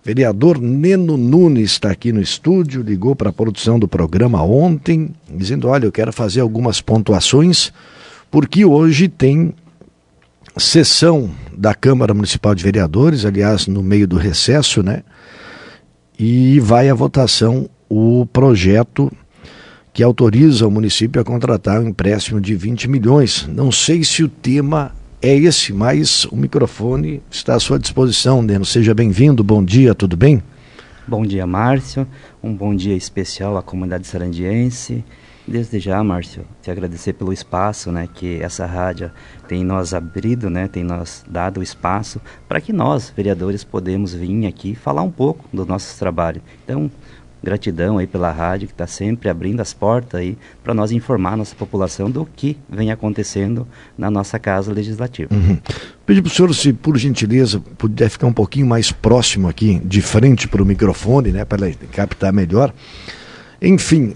Vereador Neno Nunes está aqui no estúdio, ligou para a produção do programa ontem, dizendo, olha, eu quero fazer algumas pontuações, porque hoje tem sessão da Câmara Municipal de Vereadores, aliás, no meio do recesso, né? E vai à votação o projeto que autoriza o município a contratar um empréstimo de 20 milhões. Não sei se o tema é esse, mas o microfone está à sua disposição, Neno. Seja bem-vindo, bom dia, tudo bem? Bom dia, Márcio. Um bom dia especial à comunidade sarandiense. Desde já, Márcio, te agradecer pelo espaço, né, que essa rádio tem nos abrido, né, tem nos dado o espaço para que nós, vereadores, podemos vir aqui falar um pouco do nosso trabalho. Então, gratidão aí pela rádio que está sempre abrindo as portas aí para nós informar a nossa população do que vem acontecendo na nossa Casa Legislativa. Pedir para o senhor, se por gentileza puder ficar um pouquinho mais próximo aqui, de frente para o microfone, né, para captar melhor. Enfim,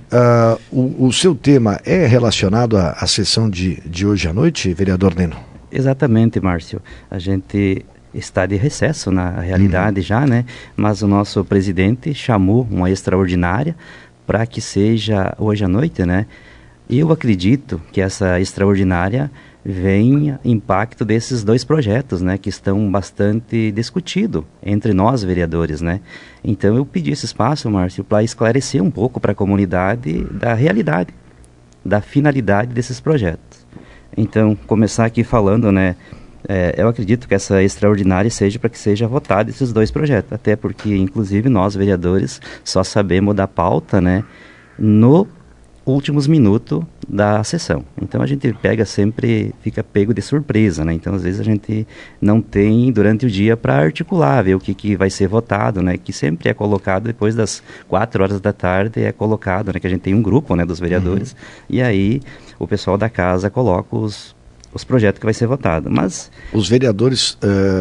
o seu tema é relacionado à sessão de hoje à noite, vereador Neno? Exatamente, Márcio. A gente está de recesso na realidade já, né? Mas o nosso presidente chamou uma extraordinária para que seja hoje à noite, né? Eu acredito que essa extraordinária venha impacto desses dois projetos, né, que estão bastante discutidos entre nós vereadores, né. Então eu pedi esse espaço, Márcio, para esclarecer um pouco para a comunidade da realidade, da finalidade desses projetos. Então, começar aqui falando, né, eu acredito que essa extraordinária seja para que seja votado esses dois projetos, até porque, inclusive, nós vereadores só sabemos da pauta, né, no últimos minutos da sessão. Então a gente fica pego de surpresa, né? Então às vezes a gente não tem durante o dia para articular, ver o que vai ser votado, né? Que sempre é colocado depois das 4 horas da tarde, é colocado, né? Que a gente tem um grupo, né, dos vereadores, e aí o pessoal da casa coloca os projetos que vai ser votado. Mas os vereadores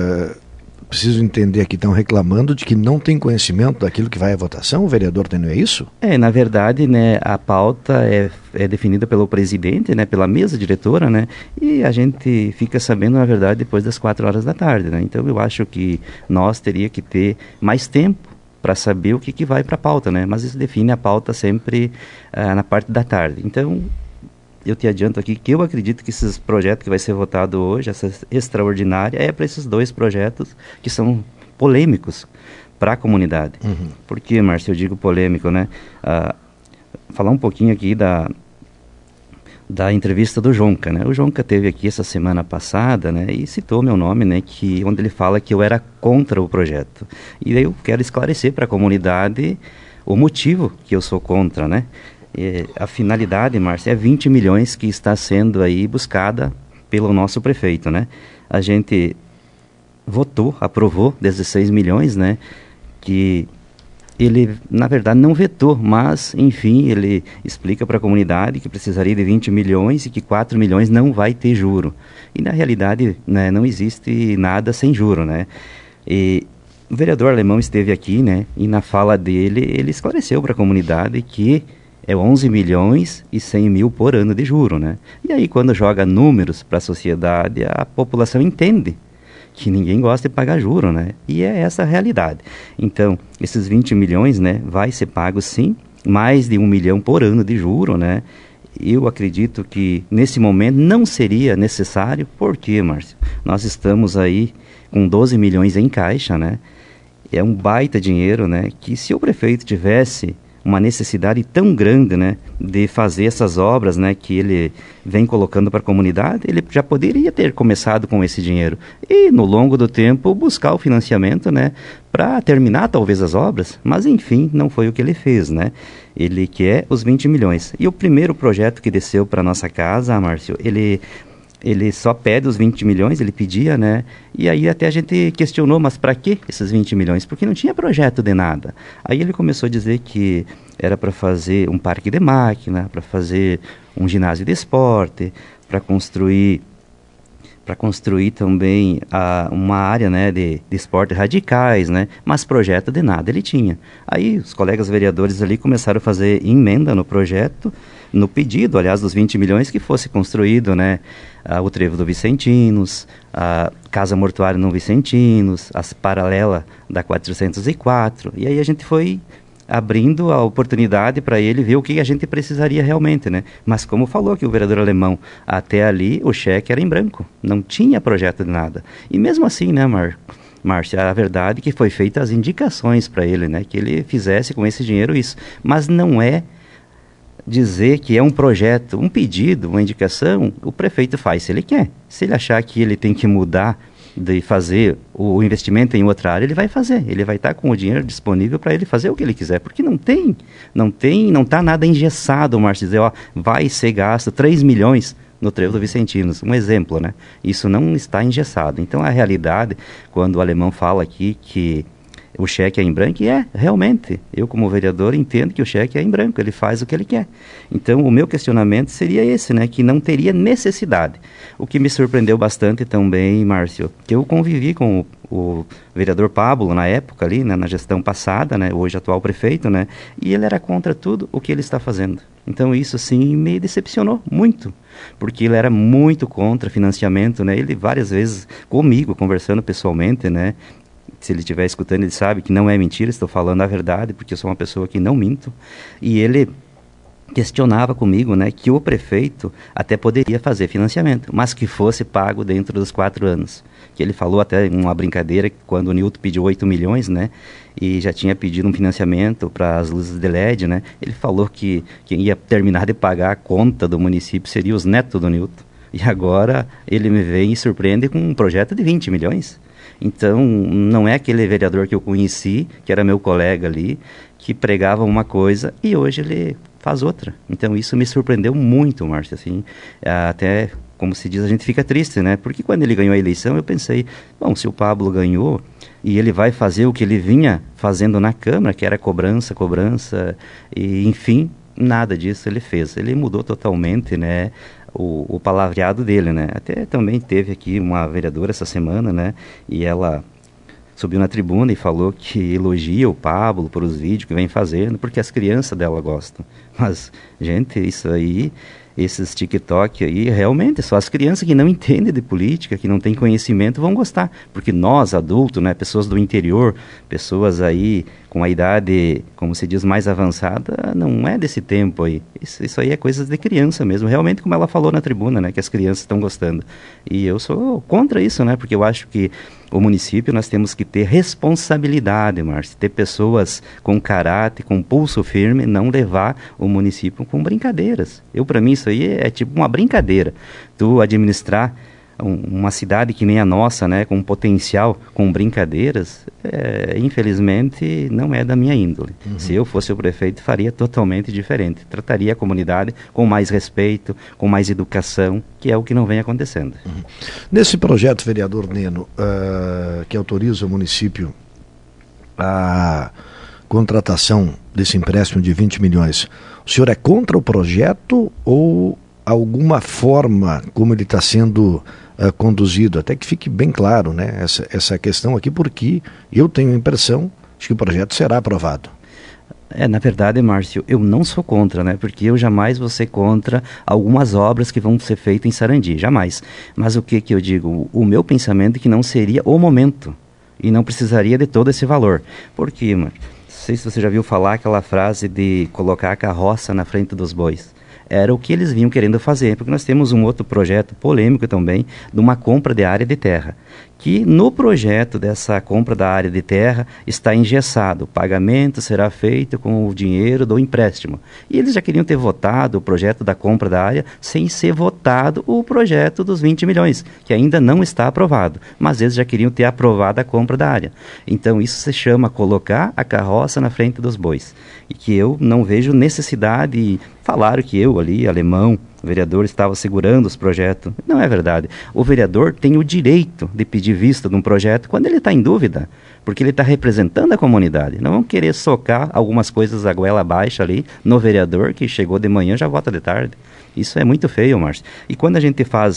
preciso entender aqui, estão reclamando de que não tem conhecimento daquilo que vai à votação, o vereador Neno, é isso? Na verdade, né, a pauta é definida pelo presidente, né, pela mesa diretora, né, e a gente fica sabendo, na verdade, depois das 4 horas da tarde, né, então eu acho que nós teria que ter mais tempo para saber o que vai para a pauta, né, mas isso define a pauta sempre na parte da tarde. Então, eu te adianto aqui que eu acredito que esses projetos que vai ser votado hoje, essa extraordinária, é para esses dois projetos que são polêmicos para a comunidade. Por que, Márcio, eu digo polêmico, né? Falar um pouquinho aqui da entrevista do Jonca, né? O Jonca teve aqui essa semana passada, né? E citou meu nome, né? Onde ele fala que eu era contra o projeto. E daí eu quero esclarecer para a comunidade o motivo que eu sou contra, né? A finalidade, Márcio, é 20 milhões que está sendo aí buscada pelo nosso prefeito, né? A gente aprovou 16 milhões, né? Que ele, na verdade, não vetou, mas, enfim, ele explica para a comunidade que precisaria de 20 milhões e que 4 milhões não vai ter juro. E, na realidade, né, não existe nada sem juro, né? E o vereador Alemão esteve aqui, né? E na fala dele, ele esclareceu para a comunidade que é 11 milhões e 100 mil por ano de juro, né? E aí, quando joga números para a sociedade, a população entende que ninguém gosta de pagar juro, né? E é essa a realidade. Então, esses 20 milhões, né, vai ser pago sim, mais de 1 milhão por ano de juro, né? Eu acredito que nesse momento não seria necessário, porque, Márcio, nós estamos aí com 12 milhões em caixa, né? É um baita dinheiro, né? Que se o prefeito tivesse uma necessidade tão grande, né, de fazer essas obras, né, que ele vem colocando para a comunidade, ele já poderia ter começado com esse dinheiro e, no longo do tempo, buscar o financiamento, né, para terminar talvez as obras, mas enfim, não foi o que ele fez, né. Ele quer os 20 milhões. E o primeiro projeto que desceu para nossa casa, Márcio, ele só pede os 20 milhões, ele pedia, né? E aí até a gente questionou, mas para que esses 20 milhões? Porque não tinha projeto de nada. Aí ele começou a dizer que era para fazer um parque de máquina, para fazer um ginásio de esporte, para construir para construir também uma área, né, de esportes radicais, né, mas projeto de nada ele tinha. Aí os colegas vereadores ali começaram a fazer emenda no projeto, no pedido, aliás, dos 20 milhões, que fosse construído, né, o trevo do Vicentinos, a casa mortuária no Vicentinos, a paralela da 404, e aí a gente foi abrindo a oportunidade para ele ver o que a gente precisaria realmente, né? Mas como falou que o vereador Alemão, até ali o cheque era em branco, não tinha projeto de nada. E mesmo assim, né, Márcia, a verdade é que foi feitas as indicações para ele, né? Que ele fizesse com esse dinheiro isso. Mas não é dizer que é um projeto, um pedido, uma indicação, o prefeito faz se ele quer. Se ele achar que ele tem que mudar de fazer o investimento em outra área, ele vai fazer. Ele vai estar com o dinheiro disponível para ele fazer o que ele quiser, porque não está nada engessado, Márcio, dizer, ó, vai ser gasto 3 milhões no trevo do Vicentinos. Um exemplo, né? Isso não está engessado. Então, a realidade, quando o Alemão fala aqui que o cheque é em branco, e realmente, eu como vereador entendo que o cheque é em branco, ele faz o que ele quer. Então, o meu questionamento seria esse, né, que não teria necessidade. O que me surpreendeu bastante também, Márcio, que eu convivi com o vereador Pablo na época ali, né, na gestão passada, né, hoje atual prefeito, né, e ele era contra tudo o que ele está fazendo. Então, isso, sim, me decepcionou muito, porque ele era muito contra financiamento, né, ele várias vezes comigo, conversando pessoalmente, né, se ele estiver escutando, ele sabe que não é mentira, estou falando a verdade, porque eu sou uma pessoa que não minto. E ele questionava comigo, né, que o prefeito até poderia fazer financiamento, mas que fosse pago dentro dos 4 anos. Que ele falou até uma brincadeira, quando o Nilton pediu 8 milhões, né, e já tinha pedido um financiamento para as luzes de LED, né, ele falou que quem ia terminar de pagar a conta do município seria os netos do Nilton. E agora ele me vem e surpreende com um projeto de 20 milhões. Então, não é aquele vereador que eu conheci, que era meu colega ali, que pregava uma coisa e hoje ele faz outra. Então, isso me surpreendeu muito, Márcio, assim, até, como se diz, a gente fica triste, né? Porque quando ele ganhou a eleição, eu pensei, bom, se o Pablo ganhou e ele vai fazer o que ele vinha fazendo na Câmara, que era cobrança, e enfim, nada disso ele fez. Ele mudou totalmente, né, o palavreado dele, né? Até também teve aqui uma vereadora essa semana, né? E ela subiu na tribuna e falou que elogia o Pablo por os vídeos que vem fazendo, porque as crianças dela gostam. Mas, gente, isso aí, esses TikTok aí, realmente, só as crianças que não entendem de política, que não têm conhecimento, vão gostar. Porque nós, adultos, né, pessoas do interior, pessoas aí com a idade, como se diz, mais avançada, não é desse tempo aí. Isso aí é coisa de criança mesmo. Realmente, como ela falou na tribuna, né, que as crianças estão gostando. E eu sou contra isso, né, porque eu acho que o município nós temos que ter responsabilidade, Márcio, ter pessoas com caráter, com pulso firme, não levar o município com brincadeiras. Para mim, isso aí é tipo uma brincadeira. Tu administrar uma cidade que nem a nossa, né, com potencial, com brincadeiras, infelizmente não é da minha índole. Uhum. Se eu fosse o prefeito, faria totalmente diferente. Trataria a comunidade com mais respeito, com mais educação, que é o que não vem acontecendo. Uhum. Nesse projeto, vereador Neno, que autoriza o município a contratação desse empréstimo de 20 milhões, o senhor é contra o projeto ou alguma forma como ele está sendo conduzido? Até que fique bem claro, né, essa questão aqui, porque eu tenho a impressão de que o projeto será aprovado. Na verdade, Márcio, eu não sou contra, né? Porque eu jamais vou ser contra algumas obras que vão ser feitas em Sarandi, jamais. Mas o que eu digo? O meu pensamento é que não seria o momento e não precisaria de todo esse valor. Por quê, Márcio? Não sei se você já viu falar aquela frase de colocar a carroça na frente dos bois. Era o que eles vinham querendo fazer, porque nós temos um outro projeto polêmico também, de uma compra de área de terra, que no projeto dessa compra da área de terra está engessado, o pagamento será feito com o dinheiro do empréstimo. E eles já queriam ter votado o projeto da compra da área sem ser votado o projeto dos 20 milhões, que ainda não está aprovado, mas eles já queriam ter aprovado a compra da área. Então isso se chama colocar a carroça na frente dos bois, e que eu não vejo necessidade. Falaram que eu ali, Alemão, o vereador estava segurando os projetos. Não é verdade. O vereador tem o direito de pedir vista de um projeto quando ele está em dúvida, porque ele está representando a comunidade. Não vão querer socar algumas coisas a goela abaixo ali no vereador que chegou de manhã já vota de tarde. Isso é muito feio, Márcio. E quando a gente faz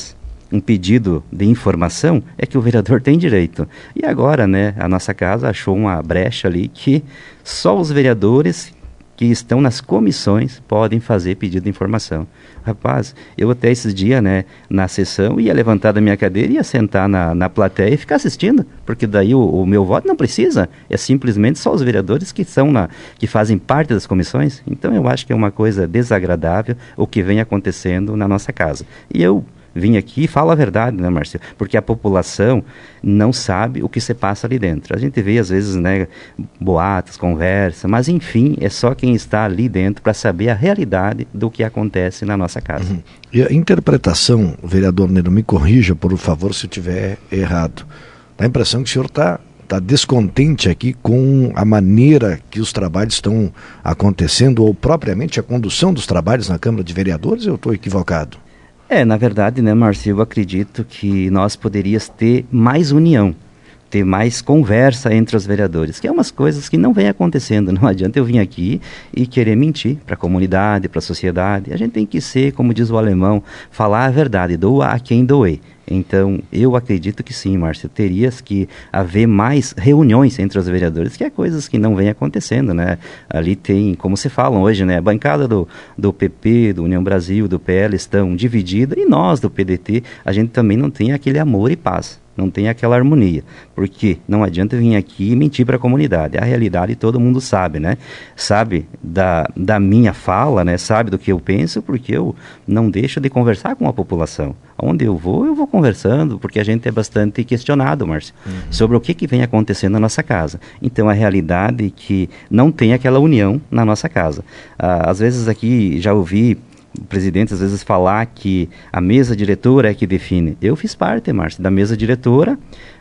um pedido de informação, é que o vereador tem direito. E agora, né, a nossa casa achou uma brecha ali que só os vereadores que estão nas comissões podem fazer pedido de informação. Rapaz, eu até esses dias, né, na sessão, ia levantar da minha cadeira, ia sentar na plateia e ficar assistindo, porque daí o meu voto não precisa, é simplesmente só os vereadores que fazem parte das comissões. Então eu acho que é uma coisa desagradável o que vem acontecendo na nossa casa. E eu vim aqui e falo a verdade, né, Márcio? Porque a população não sabe o que se passa ali dentro. A gente vê, às vezes, né, boatos, conversa, mas, enfim, é só quem está ali dentro para saber a realidade do que acontece na nossa casa. Uhum. E a interpretação, vereador Nero, me corrija, por favor, se eu estiver errado. Dá a impressão que o senhor está descontente aqui com a maneira que os trabalhos estão acontecendo, ou propriamente a condução dos trabalhos na Câmara de Vereadores, eu estou equivocado? Na verdade, né, Márcio, eu acredito que nós poderíamos ter mais união, ter mais conversa entre os vereadores, que é umas coisas que não vem acontecendo. Não adianta eu vir aqui e querer mentir para a comunidade, para a sociedade. A gente tem que ser, como diz o alemão, falar a verdade, doa a quem doer. Então, eu acredito que sim, Márcio, teria que haver mais reuniões entre os vereadores, que é coisas que não vem acontecendo, né? Ali tem, como se falam hoje, né? A bancada do PP, do União Brasil, do PL estão divididas, e nós, do PDT, a gente também não tem aquele amor e paz, não tem aquela harmonia, porque não adianta vir aqui e mentir para a comunidade. A realidade todo mundo sabe, né? Sabe da minha fala, né? Sabe do que eu penso, porque eu não deixo de conversar com a população. Onde eu vou conversando, porque a gente é bastante questionado, Márcio, sobre o que vem acontecendo na nossa casa. Então, a realidade é que não tem aquela união na nossa casa. Às vezes aqui já ouvi o presidente às vezes falar que a mesa diretora é que define. Eu fiz parte, Márcio, da mesa diretora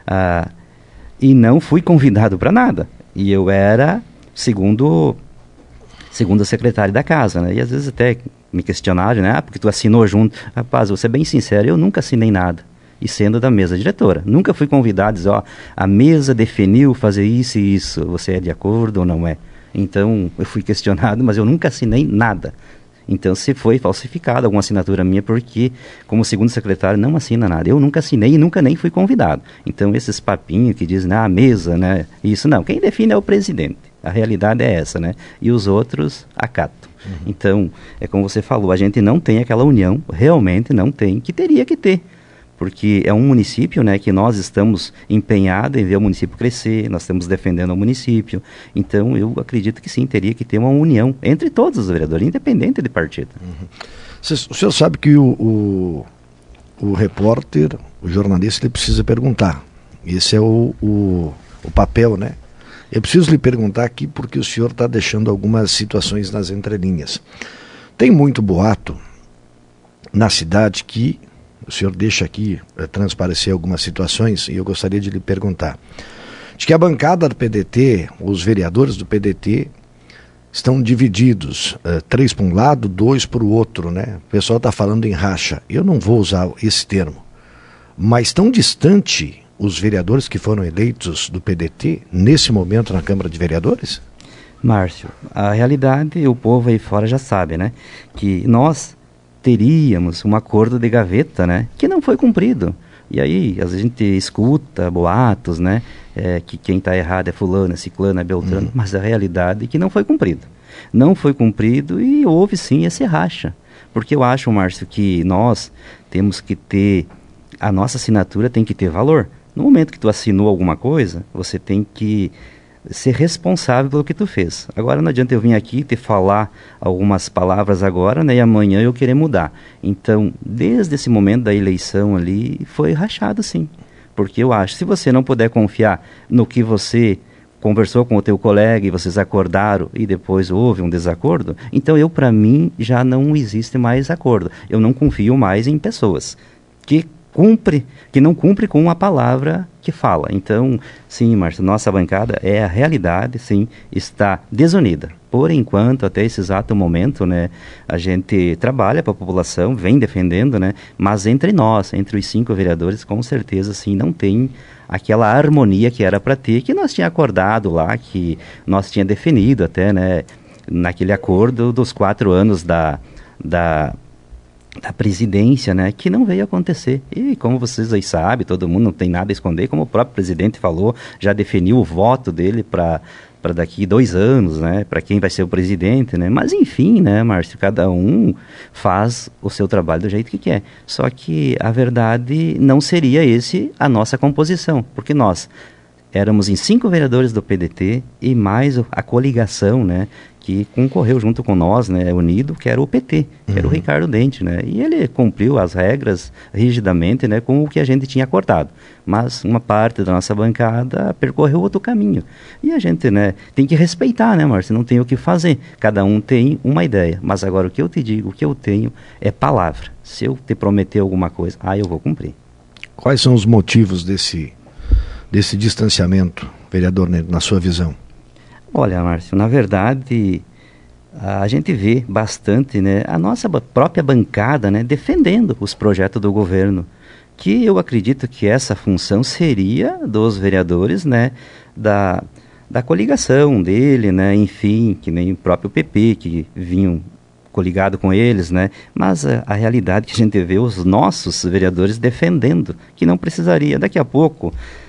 e não fui convidado para nada. E eu era segundo secretário da casa, né? E às vezes até me questionaram, né? Porque tu assinou junto. Rapaz, vou ser bem sincero, eu nunca assinei nada. E sendo da mesa diretora. Nunca fui convidado a dizer, a mesa definiu fazer isso e isso. Você é de acordo ou não é? Então, eu fui questionado, mas eu nunca assinei nada. Então, se foi falsificada alguma assinatura minha, porque, como segundo secretário, não assina nada. Eu nunca assinei e nunca nem fui convidado. Então, esses papinhos que dizem, a mesa, né? Isso não. Quem define é o presidente. A realidade é essa, né? E os outros acatam. Então, é como você falou, a gente não tem aquela união, realmente não tem, que teria que ter. Porque é um município, né, que nós estamos empenhados em ver o município crescer, nós estamos defendendo o município. Então, eu acredito que sim, teria que ter uma união entre todos os vereadores, independente de partido. O senhor sabe que o repórter, o jornalista, ele precisa perguntar. Esse é o papel, né? Eu preciso lhe perguntar aqui porque o senhor está deixando algumas situações nas entrelinhas. Tem muito boato na cidade que o senhor deixa aqui transparecer algumas situações e eu gostaria de lhe perguntar. De que a bancada do PDT, os vereadores do PDT, estão divididos, 3 para um lado, 2 para o outro, né? O pessoal está falando em racha. Eu não vou usar esse termo. Mas tão distante os vereadores que foram eleitos do PDT, nesse momento na Câmara de Vereadores? Márcio, a realidade, o povo aí fora já sabe, né? Que nós teríamos um acordo de gaveta, né? Que não foi cumprido. E aí, a gente escuta boatos, né? Que quem está errado é fulano, é ciclano, é beltrano, mas a realidade é que não foi cumprido. Não foi cumprido e houve sim esse racha. Porque eu acho, Márcio, que nós temos que ter, a nossa assinatura tem que ter valor. No momento que tu assinou alguma coisa, você tem que ser responsável pelo que tu fez. Agora não adianta eu vir aqui te falar algumas palavras agora, né, e amanhã eu querer mudar. Então, desde esse momento da eleição ali, foi rachado sim. Porque eu acho, se você não puder confiar no que você conversou com o teu colega e vocês acordaram e depois houve um desacordo, então para mim, já não existe mais acordo. Eu não confio mais em pessoas que não cumpre com a palavra que fala. Então, sim, Márcio, nossa bancada a realidade, sim, está desunida. Por enquanto, até esse exato momento, né, a gente trabalha para a população, vem defendendo, né, mas entre nós, entre os 5 vereadores, com certeza, sim, não tem aquela harmonia que era para ter, que nós tínhamos acordado lá, que nós tínhamos definido até, né, naquele acordo dos 4 anos da presidência, né, que não veio acontecer. E como vocês aí sabem, todo mundo não tem nada a esconder, como o próprio presidente falou, já definiu o voto dele para daqui 2 anos, né, para quem vai ser o presidente, né, mas enfim, né, Márcio, cada um faz o seu trabalho do jeito que quer. Só que a verdade não seria esse a nossa composição, porque nós éramos em 5 vereadores do PDT e mais a coligação, né, que concorreu junto com nós, né, unido, que era o PT, que era o Ricardo Dente, né, e ele cumpriu as regras rigidamente, né, com o que a gente tinha acordado, mas uma parte da nossa bancada percorreu outro caminho, e a gente, né, tem que respeitar, né, Márcio, não tem o que fazer, cada um tem uma ideia, mas agora o que eu te digo, o que eu tenho é palavra, se eu te prometer alguma coisa, eu vou cumprir. Quais são os motivos desse distanciamento, vereador, na sua visão? Olha, Márcio, na verdade, a gente vê bastante, né, a nossa própria bancada, né, defendendo os projetos do governo, que eu acredito que essa função seria dos vereadores, né, da coligação dele, né, enfim, que nem o próprio PP, que vinham coligado com eles, né, mas a realidade que a gente vê os nossos vereadores defendendo, que não precisaria, daqui a pouco,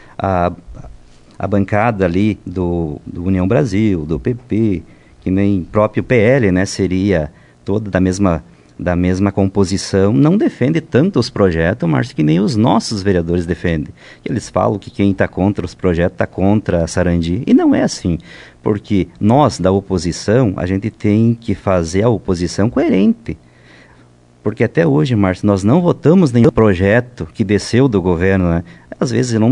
a bancada ali do União Brasil, do PP, que nem próprio PL, né, seria toda da mesma composição, não defende tanto os projetos, mas que nem os nossos vereadores defendem. Eles falam que quem está contra os projetos está contra a Sarandi, e não é assim, porque nós da oposição, a gente tem que fazer a oposição coerente. Porque até hoje, Márcio, nós não votamos nenhum projeto que desceu do governo, né? Às vezes eu não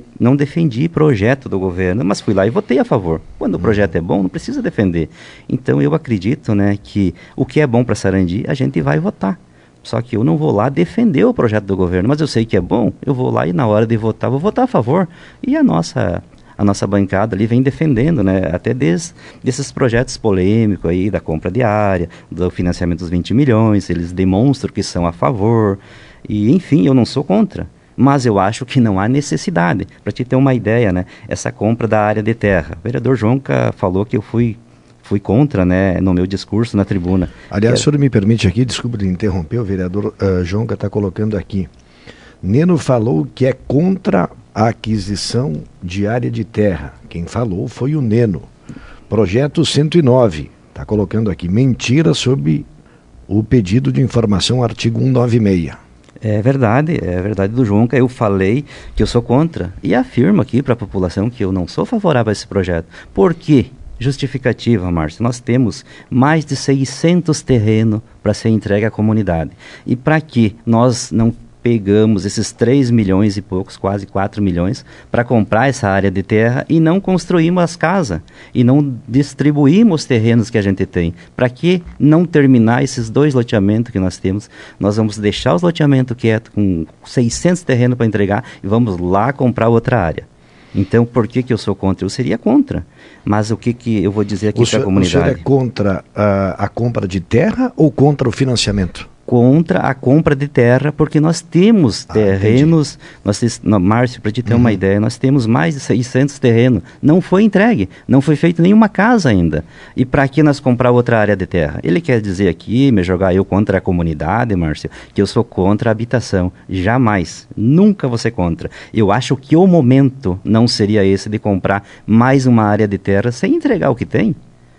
defendi projeto do governo, mas fui lá e votei a favor. Quando o projeto é bom, não precisa defender. Então eu acredito, né, que o que é bom para Sarandi, a gente vai votar. Só que eu não vou lá defender o projeto do governo, mas eu sei que é bom, eu vou lá e na hora de votar, vou votar a favor. E a nossa bancada ali vem defendendo, né, até desses projetos polêmicos aí, da compra de área, do financiamento dos 20 milhões, eles demonstram que são a favor, e enfim, eu não sou contra, mas eu acho que não há necessidade. Para te ter uma ideia, né, essa compra da área de terra, o vereador Jonca falou que eu fui contra, né, no meu discurso na tribuna. Aliás, o senhor me permite aqui, desculpa de interromper, o vereador Jonca está colocando aqui, Neno falou que é contra a aquisição de área de terra. Quem falou foi o Neno. Projeto 109, está colocando aqui, mentira sobre o pedido de informação, artigo 196. É verdade do Jonca, eu falei que eu sou contra e afirmo aqui para a população que eu não sou favorável a esse projeto. Por quê? Justificativa, Márcio, nós temos mais de 600 terrenos para ser entregue à comunidade. E para que nós não pegamos esses 3 milhões e poucos, quase 4 milhões, para comprar essa área de terra e não construímos as casas, e não distribuímos os terrenos que a gente tem. Para que não terminar esses 2 loteamentos que nós temos? Nós vamos deixar os loteamentos quietos, com 600 terrenos para entregar, e vamos lá comprar outra área. Então, por que eu sou contra? Eu seria contra. Mas o que eu vou dizer aqui para a comunidade? O senhor é contra a compra de terra ou contra o financiamento? Contra a compra de terra, porque nós temos terrenos, Márcio, para te ter uma ideia, nós temos mais de 600 terrenos, não foi entregue, não foi feita nenhuma casa ainda, e para que nós comprar outra área de terra? Ele quer dizer aqui, me jogar eu contra a comunidade, Márcio, que eu sou contra a habitação, jamais, nunca vou ser contra. Eu acho que o momento não seria esse de comprar mais uma área de terra sem entregar o que tem,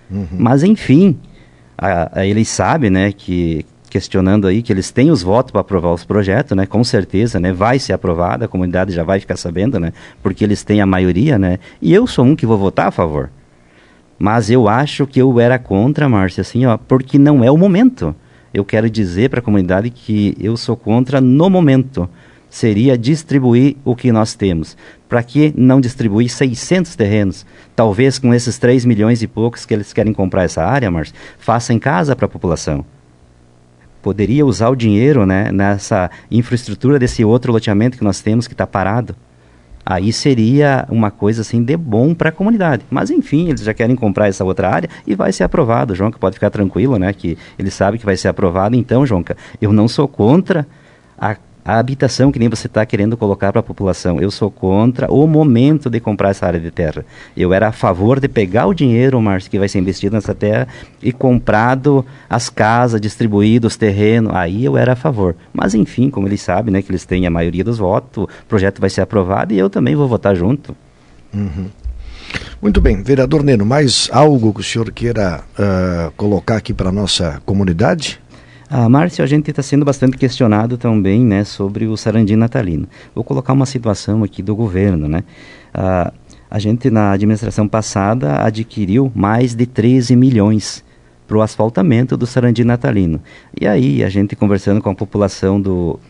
mas enfim, eles sabem, né, que questionando aí que eles têm os votos para aprovar os projetos, né? Com certeza, né? Vai ser aprovado, a comunidade já vai ficar sabendo, né? Porque eles têm a maioria, né? E eu sou um que vou votar a favor. Mas eu acho que eu era contra, Márcia, assim, ó, porque não é o momento. Eu quero dizer para a comunidade que eu sou contra no momento. Seria distribuir o que nós temos. Para que não distribuir 600 terrenos? Talvez com esses 3 milhões e poucos que eles querem comprar essa área, Márcia, faça em casa para a população. Poderia usar o dinheiro, né, nessa infraestrutura desse outro loteamento que nós temos que está parado. Aí seria uma coisa assim de bom para a comunidade. Mas enfim, eles já querem comprar essa outra área e vai ser aprovado. Jonca pode ficar tranquilo, né, que ele sabe que vai ser aprovado. Então, Jonca, eu não sou contra a habitação que nem você está querendo colocar para a população. Eu sou contra o momento de comprar essa área de terra. Eu era a favor de pegar o dinheiro, Márcio, que vai ser investido nessa terra e comprado as casas, distribuído os terrenos. Aí eu era a favor. Mas enfim, como eles sabem, né, que eles têm a maioria dos votos, o projeto vai ser aprovado e eu também vou votar junto. Uhum. Muito bem, vereador Neno, mais algo que o senhor queira colocar aqui para a nossa comunidade? Márcio, a gente está sendo bastante questionado também, né, sobre o Sarandi natalino. Vou colocar uma situação aqui do governo, né? A gente na administração passada adquiriu mais de 13 milhões para o asfaltamento do Sarandi natalino. E aí, a gente conversando com a população do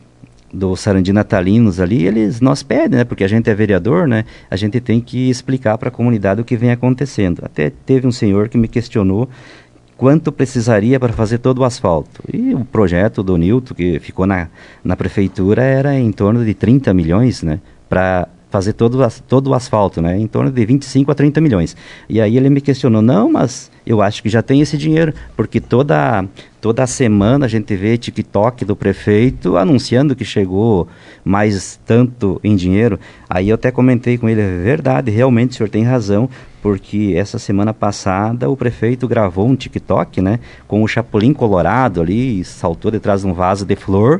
Sarandi natalinos ali, eles nos pedem, né, porque a gente é vereador, né, a gente tem que explicar para a comunidade o que vem acontecendo. Até teve um senhor que me questionou quanto precisaria para fazer todo o asfalto. E o projeto do Nilton, que ficou na prefeitura, era em torno de 30 milhões, né, para fazer todo o asfalto, né, em torno de 25 a 30 milhões. E aí ele me questionou, não, mas eu acho que já tem esse dinheiro, porque toda semana a gente vê TikTok do prefeito anunciando que chegou mais tanto em dinheiro. Aí eu até comentei com ele, é verdade, realmente o senhor tem razão, porque essa semana passada o prefeito gravou um TikTok, né, com o Chapolin Colorado ali, e saltou detrás de um vaso de flor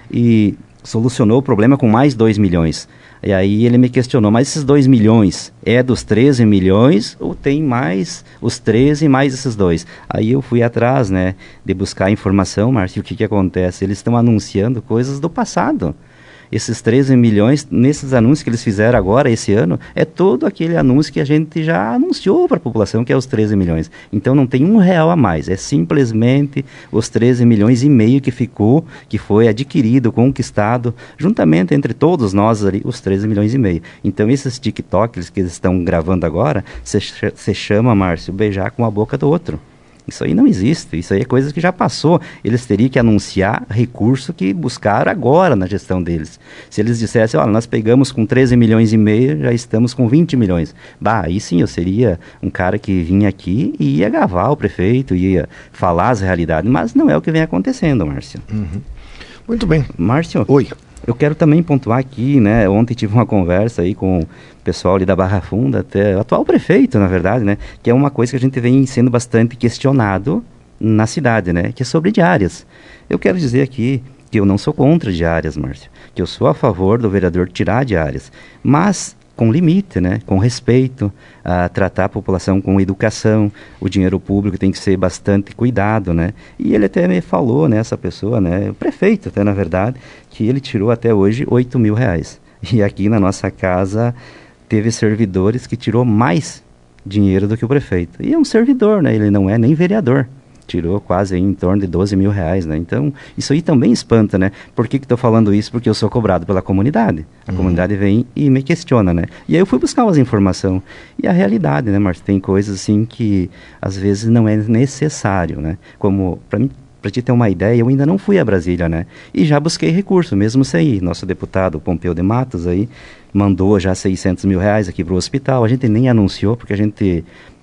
e solucionou o problema com mais 2 milhões. E aí ele me questionou, mas esses 2 milhões é dos 13 milhões ou tem mais os 13 mais esses 2? Aí eu fui atrás, né, de buscar informação, Márcio, o que acontece? Eles estão anunciando coisas do passado. Esses 13 milhões, nesses anúncios que eles fizeram agora, esse ano, é todo aquele anúncio que a gente já anunciou para a população, que é os 13 milhões. Então não tem R$1 a mais, é simplesmente os 13 milhões e meio que ficou, que foi adquirido, conquistado, juntamente entre todos nós ali, os 13 milhões e meio. Então esses TikToks que eles estão gravando agora, se chama, Márcio, beijar com a boca do outro. Isso aí não existe, isso aí é coisa que já passou. Eles teriam que anunciar recurso que buscaram agora na gestão deles. Se eles dissessem, olha, nós pegamos com 13 milhões e meio, já estamos com 20 milhões. Bah, aí sim eu seria um cara que vinha aqui e ia gavar o prefeito, ia falar as realidades, mas não é o que vem acontecendo, Márcio. Uhum. Muito bem. Márcio? Oi. Eu quero também pontuar aqui, né, ontem tive uma conversa aí com o pessoal ali da Barra Funda, até o atual prefeito, na verdade, né, que é uma coisa que a gente vem sendo bastante questionado na cidade, né, que é sobre diárias. Eu quero dizer aqui que eu não sou contra diárias, Márcio, que eu sou a favor do vereador tirar diárias, mas com limite, né, com respeito, a tratar a população com educação, o dinheiro público tem que ser bastante cuidado, né, e ele até me falou, né, essa pessoa, né, o prefeito até na verdade, que ele tirou até hoje R$8.000, e aqui na nossa casa teve servidores que tirou mais dinheiro do que o prefeito, e é um servidor, né, ele não é nem vereador. Tirou quase aí em torno de R$12.000, né? Então, isso aí também espanta, né? Por que estou falando isso? Porque eu sou cobrado pela comunidade. A comunidade vem e me questiona, né? E aí eu fui buscar umas informações. E a realidade, né, Márcio? Tem coisas assim que às vezes não é necessário, né? Como, para te ter uma ideia, eu ainda não fui a Brasília, né? E já busquei recurso, mesmo sem ir. Nosso deputado Pompeu de Matos aí mandou já R$600.000 aqui para o hospital. A gente nem anunciou, porque a gente,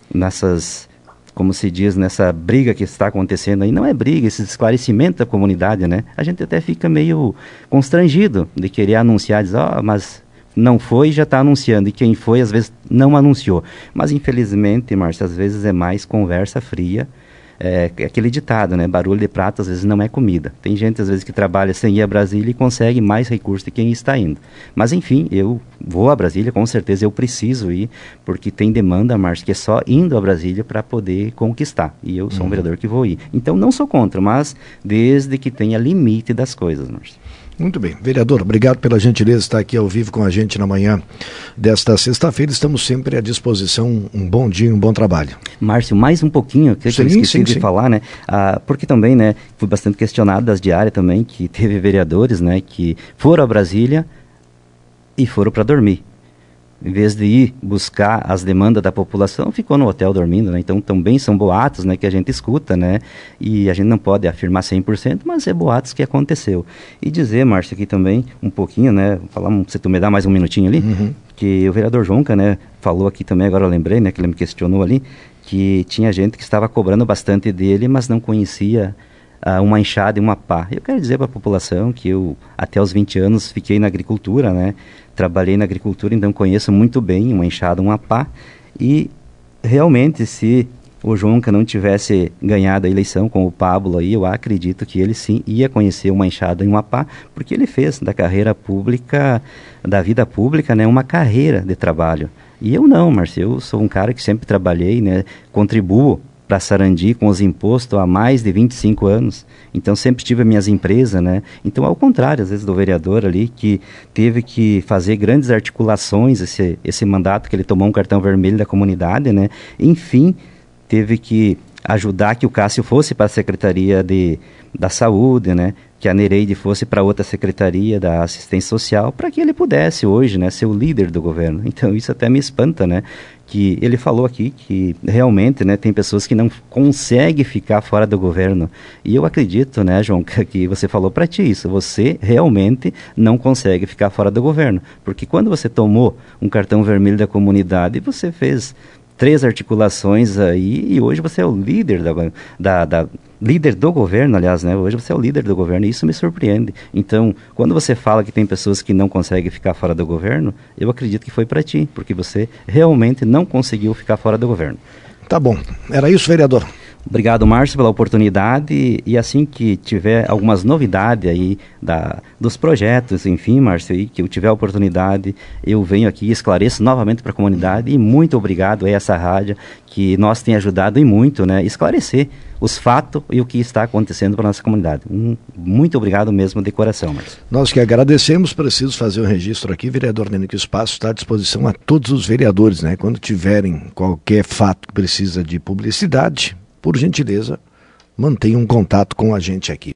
como se diz, nessa briga que está acontecendo aí, não é briga, esse esclarecimento da comunidade, né? A gente até fica meio constrangido de querer anunciar, dizer, mas não foi, já está anunciando, e quem foi, às vezes, não anunciou. Mas, infelizmente, Márcio, às vezes é mais conversa fria, é aquele ditado, né? Barulho de prato às vezes não é comida. Tem gente às vezes que trabalha sem ir a Brasília e consegue mais recursos de quem está indo. Mas enfim, eu vou a Brasília, com certeza eu preciso ir, porque tem demanda, Márcio, que é só indo a Brasília para poder conquistar. E eu sou um vereador que vou ir. Então não sou contra, mas desde que tenha limite das coisas, Márcio. Muito bem. Vereador, obrigado pela gentileza de estar aqui ao vivo com a gente na manhã desta sexta-feira. Estamos sempre à disposição. Um bom dia, um bom trabalho. Márcio, mais um pouquinho, que eu esqueci de falar, né? Porque também, né, fui bastante questionado das diárias também, que teve vereadores, né, que foram a Brasília e foram para dormir. Em vez de ir buscar as demandas da população, ficou no hotel dormindo, né? Então também são boatos, né, que a gente escuta, né? E a gente não pode afirmar 100%, mas é boatos que aconteceu. E dizer, Márcio, aqui também um pouquinho, né? Falar, se tu me dá mais um minutinho ali, que o vereador Jonca, né, falou aqui também, agora eu lembrei, né, que ele me questionou ali, que tinha gente que estava cobrando bastante dele, mas não conhecia uma enxada e uma pá. Eu quero dizer para a população que eu, até os 20 anos, fiquei na agricultura, né? Trabalhei na agricultura, então conheço muito bem uma enxada, uma pá. E realmente, se o João não tivesse ganhado a eleição com o Pablo aí, eu acredito que ele sim ia conhecer uma enxada e uma pá, porque ele fez da carreira pública, da vida pública, né, uma carreira de trabalho. E eu não, Márcio, eu sou um cara que sempre trabalhei, né, contribuo para Sarandi com os impostos há mais de 25 anos. Então sempre tive as minhas empresas, né? Então ao contrário, às vezes, do vereador ali que teve que fazer grandes articulações, esse mandato que ele tomou um cartão vermelho da comunidade, né? Enfim, teve que ajudar que o Cássio fosse para a Secretaria da Saúde, né? Que a Nereide fosse para outra Secretaria da Assistência Social, para que ele pudesse hoje, né, ser o líder do governo. Então isso até me espanta, né? Que ele falou aqui que realmente, né, tem pessoas que não conseguem ficar fora do governo. E eu acredito, né, João, que você falou para ti isso. Você realmente não consegue ficar fora do governo. Porque quando você tomou um cartão vermelho da comunidade, você fez 3 articulações aí e hoje você é o líder líder do governo, aliás, né? Hoje você é o líder do governo e isso me surpreende. Então, quando você fala que tem pessoas que não conseguem ficar fora do governo, eu acredito que foi para ti, porque você realmente não conseguiu ficar fora do governo. Tá bom. Era isso, vereador. Obrigado, Márcio, pela oportunidade e assim que tiver algumas novidades aí dos projetos, enfim, Márcio, aí, que eu tiver a oportunidade, eu venho aqui e esclareço novamente para a comunidade e muito obrigado a essa rádio que nós tem ajudado e muito, né, esclarecer os fatos e o que está acontecendo para a nossa comunidade. Muito obrigado mesmo de coração, Márcio. Nós que agradecemos, preciso fazer um registro aqui, vereador Neno, que o espaço está à disposição a todos os vereadores, né, quando tiverem qualquer fato que precisa de publicidade, por gentileza, mantenha um contato com a gente aqui.